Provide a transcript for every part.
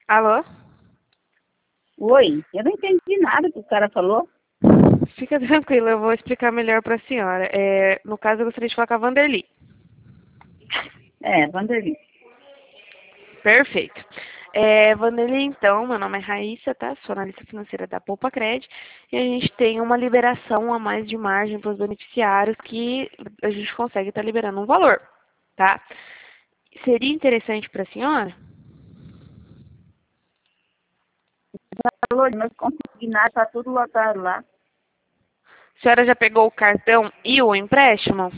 Alô? Oi, eu não entendi nada que o cara falou. Fica tranquilo, eu vou explicar melhor para a senhora. No caso, eu gostaria de falar com a Vanderly. Vanderlei. Perfeito. Vanderly, então, meu nome é Raíssa, tá? Sou analista financeira da Poupa Cred. E a gente tem uma liberação a mais de margem para os beneficiários que a gente consegue estar liberando um valor, tá? Seria interessante para a senhora? Falou, mas consignado, tá tudo lotado lá. A senhora já pegou o cartão e o empréstimo?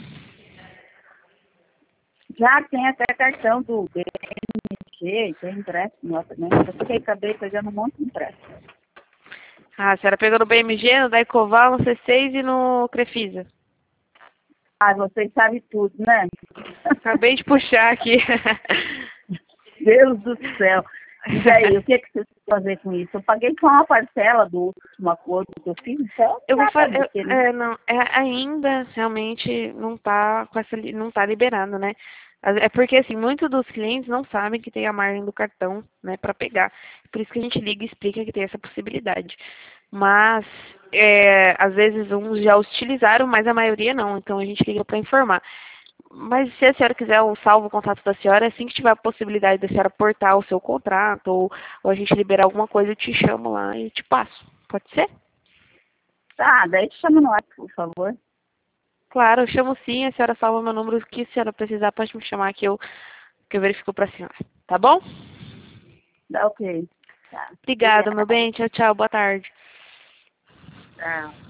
Já tem até cartão do BMG, tem empréstimo lá também. Eu fiquei acabei pegando um monte de empréstimo. Ah, a senhora pegou no BMG, no Daicoval, no C6 e no Crefisa. Ah, vocês sabem tudo, né? Acabei de puxar aqui. Deus do céu. E daí, o que vocês vão fazer com isso? Eu paguei só uma parcela do último acordo que eu fiz, então Eu vou dá pra fazer, ver, né? não, ainda realmente não tá com essa, não tá liberado, né? É porque assim, muitos dos clientes não sabem que tem a margem do cartão, né, para pegar. Por isso que a gente liga e explica que tem essa possibilidade. Mas às vezes uns já utilizaram, mas a maioria não. Então a gente liga para informar. Mas se a senhora quiser, eu salvo o contato da senhora. Assim que tiver a possibilidade da senhora portar o seu contrato ou a gente liberar alguma coisa, eu te chamo lá e te passo. Pode ser? Tá, daí te chama no WhatsApp, por favor. Claro, eu chamo sim, a senhora salva meu número, que se a senhora precisar pode me chamar que eu verifico para a senhora. Tá bom? Dá ok. Tá. Obrigada, Obrigada. meu bem. Tchau, tchau. Boa tarde. Tchau.